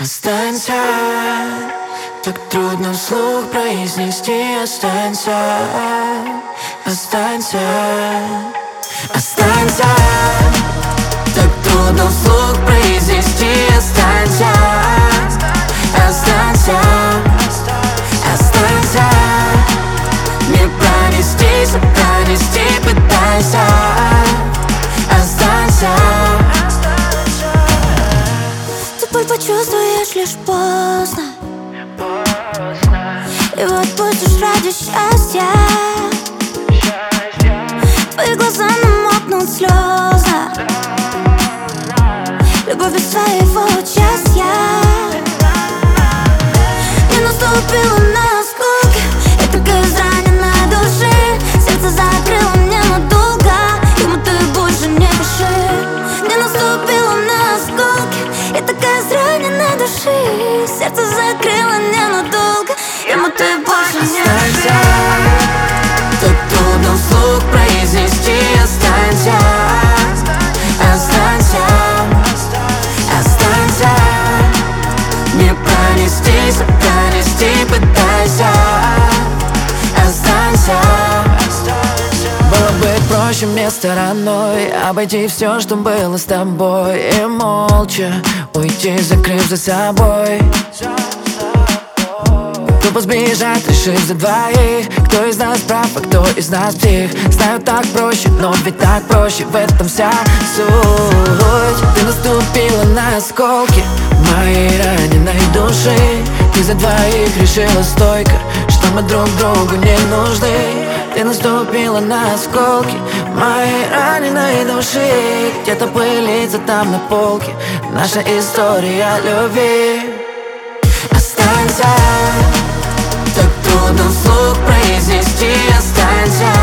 Останься, так трудно вслух произнести. Останься, останься, останься, так трудно вслух произнести. Останься, останься, останься, не пронестись, пронести пытайся. Останься. Боль почувствуешь лишь поздно, его отпустишь ради счастья. Твои глаза намокнут слезно, любовь без твоего участия. Не наступила на осколки, я такая израненная души. Сердце закрыло мне надолго, ему ты больше не пиши. Не наступила на осколки, я такая израненная души. Сердце закрыло ненадолго, ему ты больше не Останься, так трудно вслух произнести. Останься, останься, останься, не пронестись, пронести пытайся. Останься. Было бы проще мне стороной обойти все, что было с тобой, и молча уйти, закрыв за собой. Тупо сбежать, решив за двоих, кто из нас прав, а кто из нас псих. Знаю, так проще, но ведь так проще, в этом вся суть. Ты наступила на осколки моей раненой души. Ты за двоих решила стойко, что мы друг другу не нужны. Ты наступила на осколки моей раненой души. Где-то пылится там на полке наша история любви. Останься, так трудно вслух произнести. Останься,